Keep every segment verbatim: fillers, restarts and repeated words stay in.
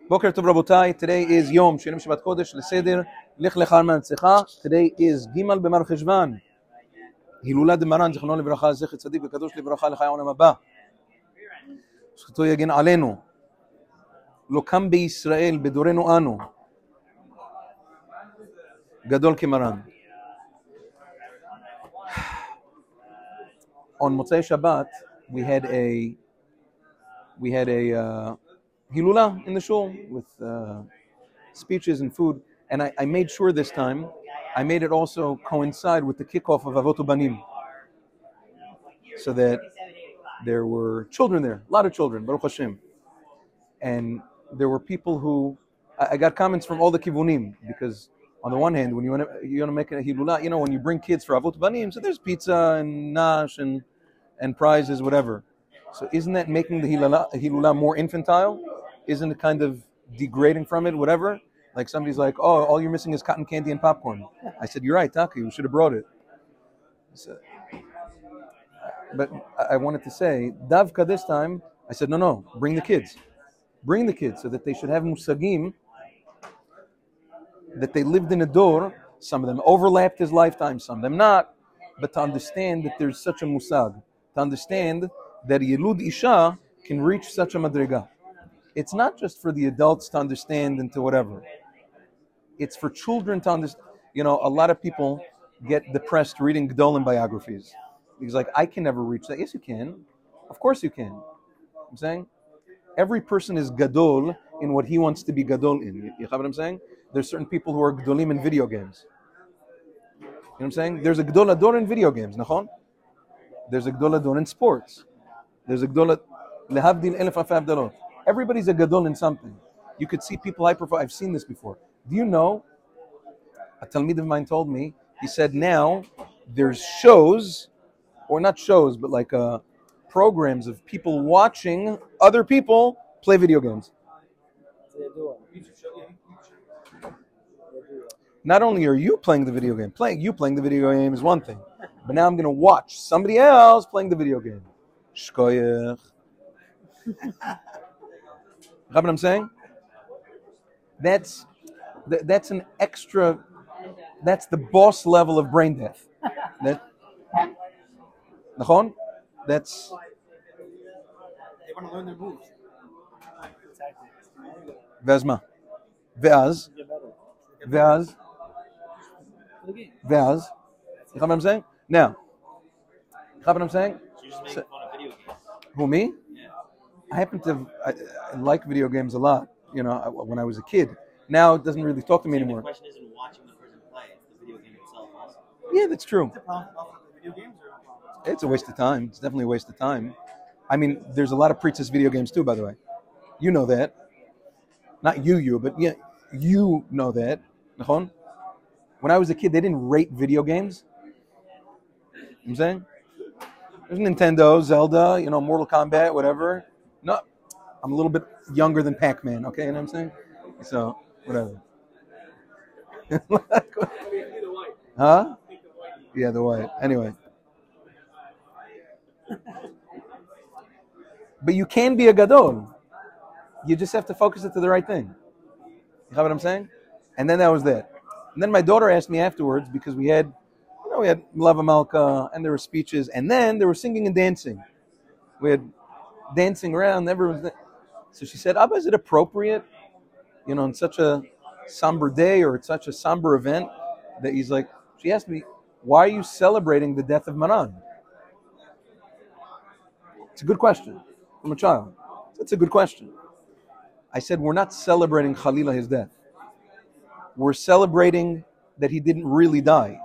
Boker Tov Rabotai. Today is Yom Shenim Shabbat Kodesh Leseder Lech Lecha Manatzecha. Today is Gimal B'Mar Cheshvan. Hilula de Maran Zichrono Livracha Zecher Tzadik V'Kadosh Livracha L'Chai Olam Haba. Zchuto Yagin Alenu. Lo Kam BeYisrael Bedorenu Anu. Gadol Kemaran. On Motzei Shabbat, we had a we had a uh, Hilula in the shul with uh, speeches and food, and I, I made sure this time I made it also coincide with the kickoff of Avot Banim, so that there were children there, a lot of children, Baruch Hashem, and there were people who I, I got comments from all the kivunim, because on the one hand, when you want to you want to make a Hilula, you know, when you bring kids for Avot Banim, so there's pizza and nash and and prizes, whatever. So isn't that making the Hilula, Hilula more infantile? Isn't it kind of degrading from it, whatever? Like somebody's like, oh, all you're missing is cotton candy and popcorn. I said, you're right, Taki, you should have brought it. So, but I wanted to say, Davka this time, I said, no, no, bring the kids. Bring the kids so that they should have musagim, that they lived in a door. Some of them overlapped his lifetime, some of them not. But to understand that there's such a musag, to understand that Yilud Isha can reach such a madriga. It's not just for the adults to understand and to whatever. It's for children to understand. You know, a lot of people get depressed reading Gedolim biographies. Because like, I can never reach that. Yes, you can. Of course you can. I'm saying? Every person is Gadol in what he wants to be Gadol in. You know what I'm saying? There's certain people who are Gedolim in video games. You know what I'm saying? There's a Gadol Ador in video games, nachon? There's a Gadol Ador in sports. There's a Gadol Lehavdil Elef Alf Avdalot. Everybody's a Gadol in something. You could see people hyper. I've seen this before. Do you know? A Talmid of mine told me. He said now there's shows, or not shows, but like uh, programs of people watching other people play video games. Not only are you playing the video game, playing you playing the video game is one thing, but now I'm going to watch somebody else playing the video game. Shkoyach. You know what I'm saying? That's that's an extra. That's the boss level of brain death. That, nachon? That's. They want to learn their moves. Vezma. Veaz. Veaz. Veaz. You know what I'm saying? Now. You know what I'm saying? You're just making fun of video games. Who, me? Yeah. I happen to I, I like video games a lot, you know, when I was a kid. Now it doesn't really talk to me So anymore. The question isn't watching the person play, it's the video game itself also. Yeah, that's true. Is it a problem with video games or a problem? It's a waste of time. It's definitely a waste of time. I mean, there's a lot of princess video games too, by the way. You know that. Not you, you, but yeah, you know that. Nachon? When I was a kid, they didn't rate video games. You know what I'm saying? There's Nintendo, Zelda, you know, Mortal Kombat, whatever. No, I'm a little bit younger than Pac-Man, okay? You know what I'm saying? So, whatever. Huh? Yeah, the white. Anyway. But you can be a Gadol. You just have to focus it to the right thing. You know what I'm saying? And then that was that. And then my daughter asked me afterwards, because we had, you know, we had Lava Malka, and there were speeches, and then there was singing and dancing. We had dancing around, everyone's. So she said, Abba, is it appropriate, you know, in such a somber day or such a somber event, that he's like, she asked me, why are you celebrating the death of Maran? It's a good question from a child. It's a good question. I said, we're not celebrating Khalila his death. We're celebrating that he didn't really die.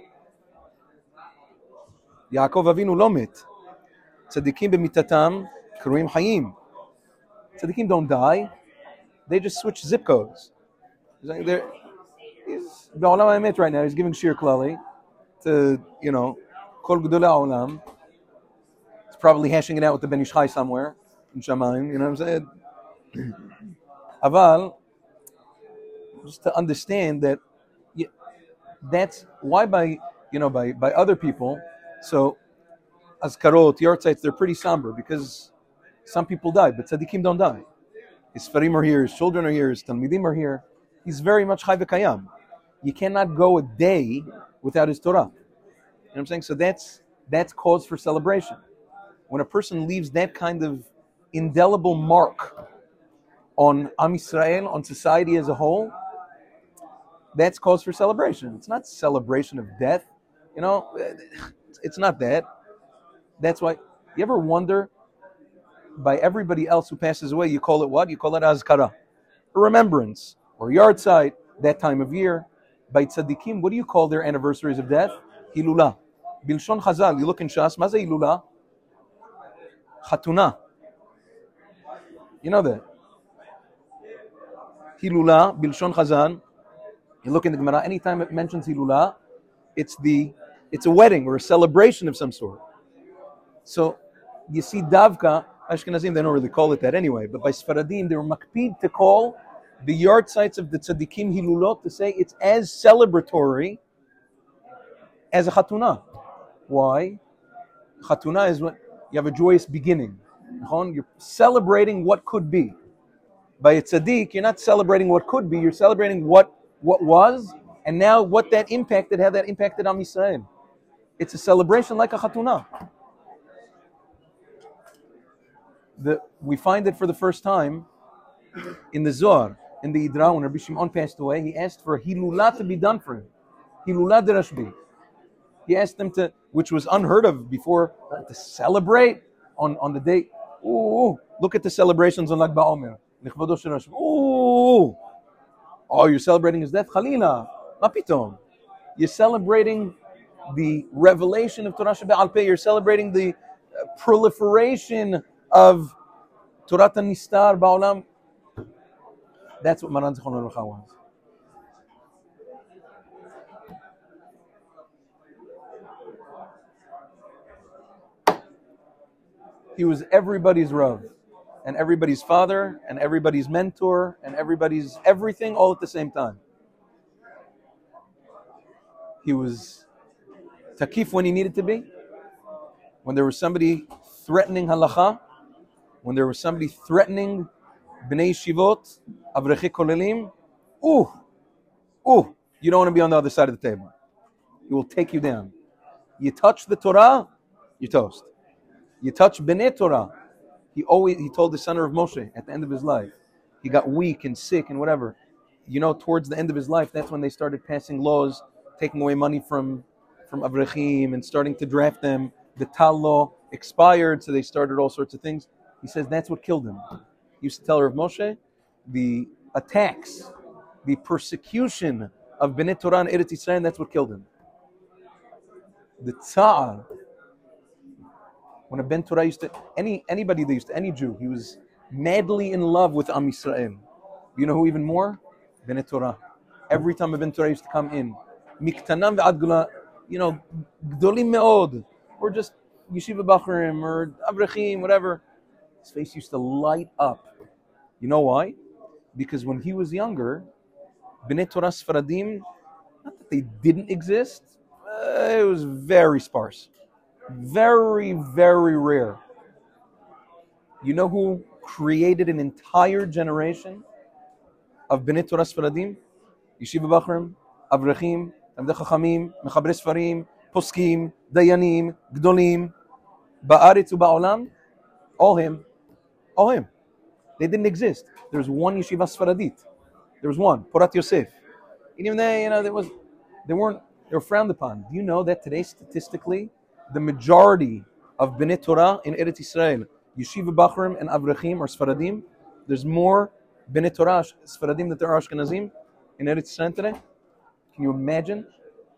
Yaakov Avinu lo met. Tzadikim b'mitatam kruim hayim. Tzadikim don't die. They just switch zip codes. They're, he's b'olam ha'emet right now. He's giving shir klali to, you know, kol gedolei ha'olam. He's probably hashing it out with the Ben Ish Chai somewhere in Shamayim. You know what I'm saying? Aval, just to understand that, yeah, that's why by, you know, by, by other people, so Azkarot, Yortzites, they're pretty somber because some people die, but tzaddikim don't die. You know his farim are here, his children are here, his talmidim are here. He's very much chai v'kayam. You cannot go a day without his Torah. You know what I'm saying? So that's that's cause for celebration. When a person leaves that kind of indelible mark on Am Yisrael, on society as a whole, that's cause for celebration. It's not celebration of death. You know, it's not that. That's why, you ever wonder, by everybody else who passes away, you call it what? You call it azkara, a remembrance, or yard site, that time of year. By tzaddikim, what do you call their anniversaries of death? Hilula. Bilshon Chazal, you look in Shas, maze hilula? Chatuna. You know that. Hilula, Bilshon Chazal, you look in the Gemara, anytime it mentions hilula, it's the it's a wedding or a celebration of some sort. So you see Davka, Ashkenazim, they don't really call it that anyway, but by Sfaradim, they were makpid to call the yard sites of the tzaddikim hilulot, to say it's as celebratory as a chatuna. Why? Chatuna is when you have a joyous beginning. You're celebrating what could be. By a tzaddik, you're not celebrating what could be, you're celebrating what, what was, and now what that impacted, how that impacted Am Yisrael. It's a celebration like a chatuna. The, we find it for the first time in the Zohar, in the Idra, when Rabbi Shimon passed away. He asked for a hilula to be done for him. Hilula de Rashbi. He asked them to, which was unheard of before, to celebrate on, on the day. Ooh, look at the celebrations on Lag BaOmer. Ooh, oh, you're celebrating his death? Chalila, ma pitom. You're celebrating the revelation of Torah Shebe'al Peh. You're celebrating the proliferation of Torah Nistar Ba'olam. That's what Maran Zichron Lebracha was. He was everybody's Rav, and everybody's father, and everybody's mentor, and everybody's everything all at the same time. He was takif when he needed to be. When there was somebody threatening halacha, when there was somebody threatening bnei yeshivot, avrechi kolelim, ooh, ooh, you don't want to be on the other side of the table. He will take you down. You touch the Torah, you toast. You touch bnei Torah. He always he told the son of Moshe at the end of his life. He got weak and sick and whatever. You know, towards the end of his life, that's when they started passing laws, taking away money from from avrechim and starting to draft them. The Tal law expired, so they started all sorts of things. He says that's what killed him. He used to tell her of Moshe, the attacks, the persecution of Bnei Torah and Eretz Yisrael, that's what killed him. The Tza'ar. When a Ben Torah used to, any anybody that used to, any Jew, he was madly in love with Am Yisrael. You know who even more? Bnei Torah. Every time a Ben Torah used to come in, Miktanam ve'ad gula, you know, Gdolim me'od, or just Yeshiva Bachurim, or Avrechim, whatever. His face used to light up. You know why? Because when he was younger, Bnei Torah Sfaradim, not that they didn't exist, uh, it was very sparse. Very, very rare. You know who created an entire generation of Bnei Torah Sfaradim? Yeshiva Bachurim, Avrechim, Talmidei Chachamim, Mechabrei Sfarim, Poskim, Dayanim, Gdolim, Ba'aretz u'ba'olam, all him. All him. They didn't exist. There was one Yeshiva Sfaradit. There was one, Porat Yosef. And even they, you know, there was, they weren't, they were frowned upon. Do you know that today, statistically, the majority of Bnei Torah in Eretz Yisrael, Yeshiva Bachurim and Avrechim are Sfaradim? There's more Bnei Torah Sfaradim than there are Ashkenazim in Eretz Yisrael today? Can you imagine?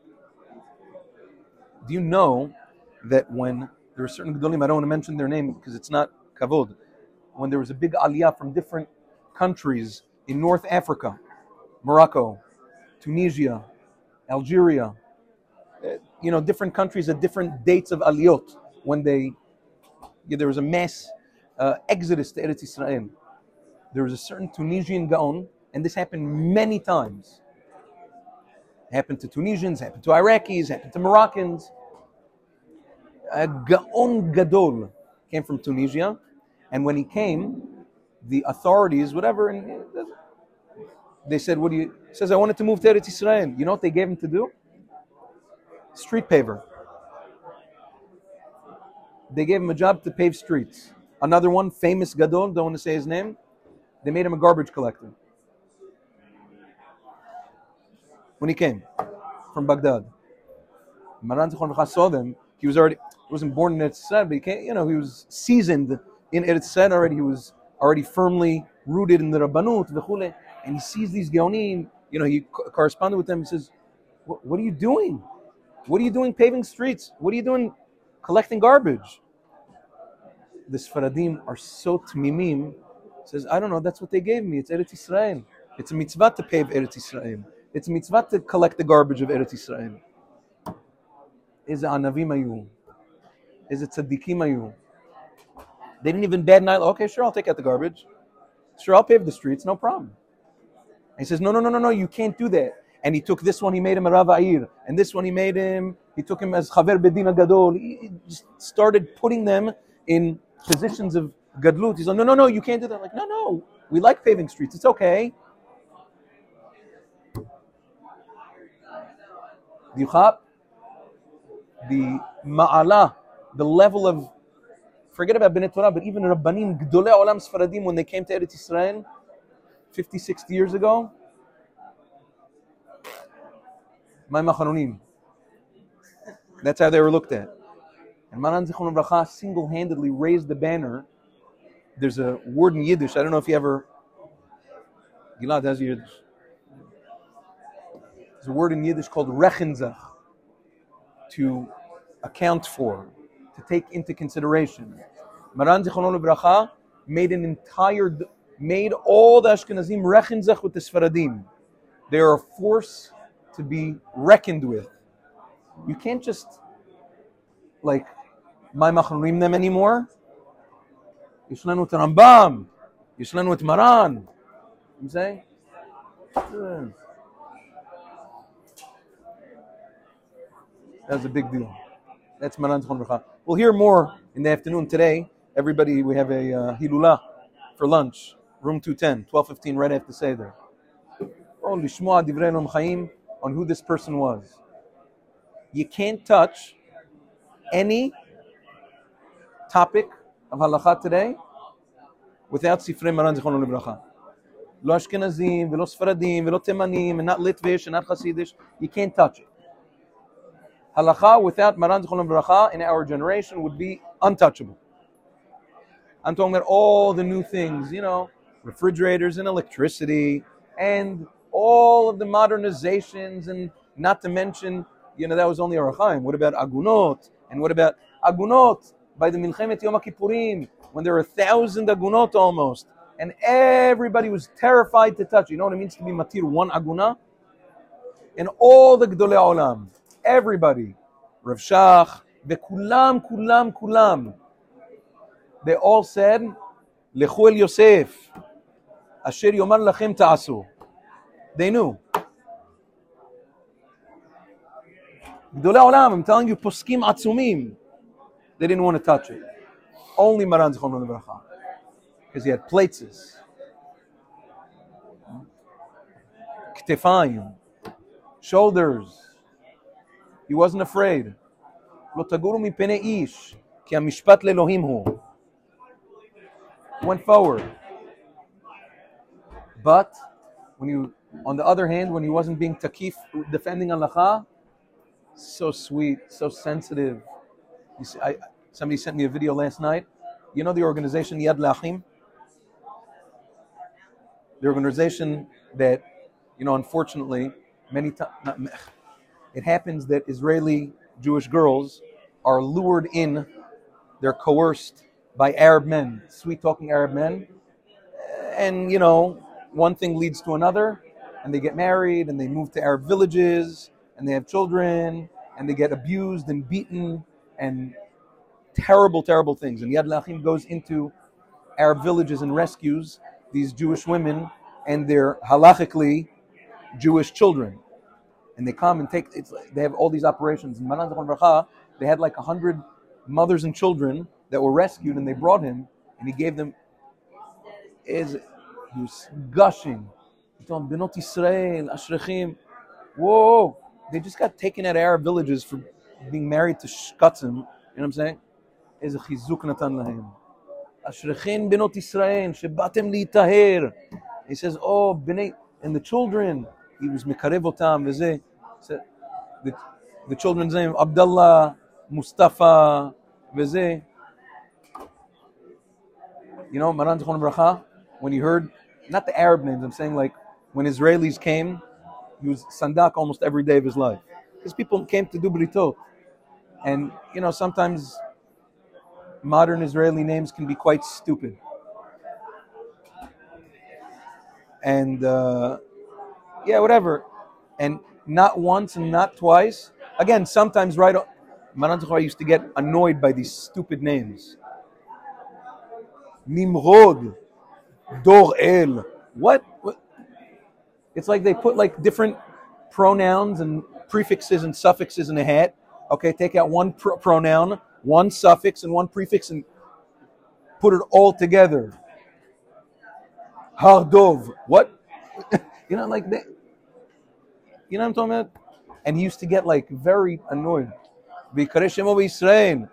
Do you know that when there were certain Gedolim, I don't want to mention their name because it's not kavod, when there was a big aliyah from different countries in North Africa, Morocco, Tunisia, Algeria, uh, you know, different countries at different dates of aliyot, when they, yeah, there was a mass uh, exodus to Eretz Yisrael. There was a certain Tunisian Gaon, and this happened many times. It happened to Tunisians, happened to Iraqis, happened to Moroccans. A Gaon Gadol came from Tunisia, and when he came, the authorities, whatever, and they said, what do you, he says, I wanted to move to Eretz Yisrael. You know what they gave him to do? Street paver. They gave him a job to pave streets. Another one, famous Gadol, don't want to say his name, they made him a garbage collector. When he came from Baghdad. Maran Zichron V'cha saw them, he was already, he wasn't born in Eretz Yisrael, but he came, you know, he was seasoned in Eretz Yisrael already, he was already firmly rooted in the Rabbanut, v'chule, and he sees these Gaonim, you know, he co- corresponded with them, he says, what are you doing? What are you doing paving streets? What are you doing collecting garbage? The Sfaradim are so tmimim, says, I don't know, that's what they gave me, it's Eretz Yisrael. It's a mitzvah to pave Eretz Yisrael. It's a mitzvah to collect the garbage of Eretz Yisrael. Is it anavim ayu? Is it tzaddikim ayu? They didn't even bat an eye. Okay, sure, I'll take out the garbage. Sure, I'll pave the streets, no problem. And he says, no, no, no, no, no, you can't do that. And he took this one, he made him a Rav Ha'ir. And this one, he made him, he took him as Chaver Bedin Gadol. He just started putting them in positions of Gadlut. He's like, no, no, no, you can't do that. I'm like, no, no, we like paving streets, it's okay. The Yuchab, the Ma'ala, the level of, forget about Bnei Torah, but even Rabbanim, Gdolei Olam Sfaradim, when they came to Eretz Yisrael fifty, sixty years ago, Ma'im HaCharonim. That's how they were looked at. And Maran Zichron V'cha single-handedly raised the banner. There's a word in Yiddish, I don't know if you ever, Gilad has Yiddish. There's a word in Yiddish called Rechenzach, to account for, to take into consideration. Maran Zichron V'cha made an entire, made all the Ashkenazim Rechenzach with the Sfaradim. They are a force to be reckoned with. You can't just like Ma'im HaCharonim them anymore. Yishlanu et Rambam, Yishlanu et Maran. You know what I'm saying? That's a big deal. That's Maran Zichron V'cha. We'll hear more in the afternoon today. Everybody, we have a uh, Hilulah for lunch. Room two ten, twelve fifteen, right after Seder. Oh, Lishmoa Divrei Elohim Chaim, on who this person was. You can't touch any topic of halakha today without Sifrei Maran Zichron V'cha. Lo Ashkenazim, velo Sfaradim, velo Temanim, and not Litvish, and not Hasidish. You can't touch it. Halakha without Maran Zichron V'cha in our generation would be untouchable. I'm talking about all the new things, you know, refrigerators and electricity, and all of the modernizations, and not to mention, you know, that was only Orach Chaim. What about Agunot? And what about Agunot by the Milchemet Yom Kippurim, when there were a thousand Agunot almost, and everybody was terrified to touch. You know what it means to be matir one Aguna? And all the Gdolei Olam, everybody, Rav Shach, Bekulam, Kulam, Kulam, they all said, Lechu el Yosef, Asher Yomar Lachem Ta'asu. They knew. Gdolei Olam, I'm telling you, Poskim Atzumim, they didn't want to touch it. Only Maran Zichron V'cha, because he had places, Ktefayim, shoulders. He wasn't afraid. Lo taguru mipnei ish, ki hamishpat leElohim hu. Went forward. But when you, on the other hand, when he wasn't being takif, defending halakha, so sweet, so sensitive. You see, I, somebody sent me a video last night. You know the organization Yad L'Achim? The organization that, you know, unfortunately, many times, it happens that Israeli Jewish girls are lured in, they're coerced by Arab men, sweet-talking Arab men, and, you know, one thing leads to another, and they get married, and they move to Arab villages, and they have children, and they get abused and beaten, and terrible, terrible things. And Yad L'Achim goes into Arab villages and rescues these Jewish women and their halachically Jewish children. And they come and take, it's, they have all these operations. In Maran Zichron V'cha, they had like a hundred mothers and children that were rescued, and they brought him, and he gave them, is he was gushing. He told him, Benot Israel, Ashrechim. Whoa, they just got taken out of Arab villages for being married to shkatzim. You know what I'm saying? Is a chizuk natan lahem. Ashrechim Benot Israel, shebatem liitaher. He says, oh, Bnei, and the children, he was mekarev otam, v'zeh. The, the children's name, Abdullah, Mustafa, v'zeh. You know, Maran Zichron Bracha, when he heard, not the Arab names, I'm saying like, when Israelis came, he was sandak almost every day of his life. Because people came to do britot. And, you know, sometimes modern Israeli names can be quite stupid. And, uh, yeah, whatever. And not once and not twice. Again, sometimes, right, Maran Zichron used to get annoyed by these stupid names. Nimrod, Dor El. What? what? It's like they put like different pronouns and prefixes and suffixes in a hat. Okay, take out one pr- pronoun, one suffix, and one prefix and put it all together. Hardov. What? You know, like that. You know what I'm talking about? And he used to get like very annoyed. Israel.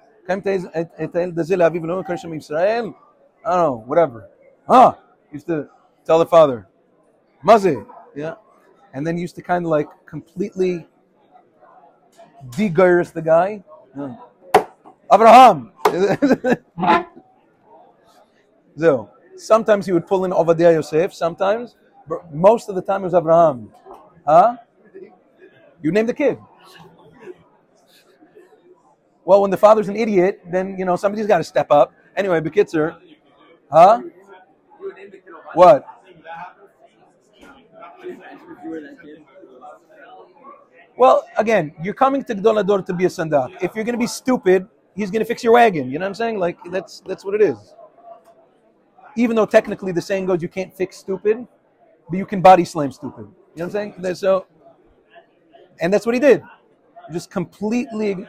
I don't know, whatever. Huh? Used to tell the father, Mazi. Yeah. And then used to kind of like completely de-gyrus the guy. Yeah. Abraham. So, sometimes he would pull in Obadiah Yosef, sometimes, but most of the time it was Abraham. Huh? You name the kid. Well, when the father's an idiot, then, you know, somebody's got to step up. Anyway, Bekitzer. Huh? What? Well, again, you're coming to Gdol Hador to be a sandak. If you're going to be stupid, he's going to fix your wagon. You know what I'm saying? Like, that's that's what it is. Even though technically the saying goes you can't fix stupid, but you can body slam stupid. You know what I'm saying? So, and that's what he did. Just completely...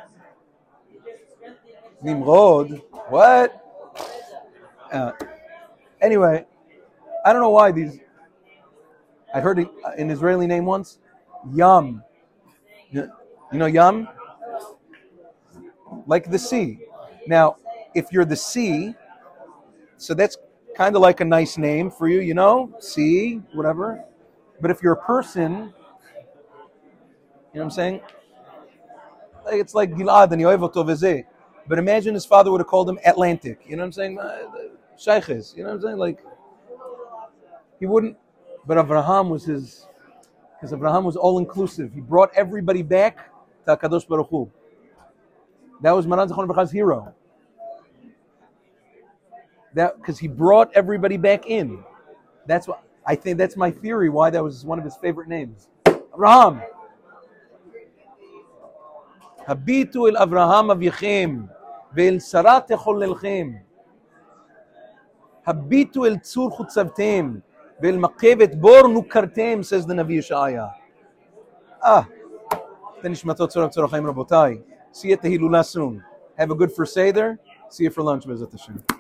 Nimrod. What? Uh, anyway, I don't know why these... I heard an Israeli name once. Yam. You know Yam? Like the sea. Now, if you're the sea, so that's kind of like a nice name for you, you know? Sea, whatever. But if you're a person, you know what I'm saying? It's like Gilad and Yoevoto Veze. But imagine his father would have called him Atlantic. You know what I'm saying? Shaykhis. You know what I'm saying? Like, he wouldn't. But Abraham was his, because Abraham was all-inclusive. He brought everybody back to HaKadosh Baruch Hu. That was Maran Zichron Bracha's hero. That because he brought everybody back in. That's what I think. That's my theory. Why that was one of his favorite names, Abraham. Habitu el Avraham avichem ve'el Sarah techolelchem. Habitu el tzur chutzavtem ve'el makevet bor nukartem, says the Navi Yeshaya. Ah, tenishmatot tzorah tzorah chaim rabotai. See you at the Hilula soon. Have a good first Seder. See you for lunch, Bezat Hashem.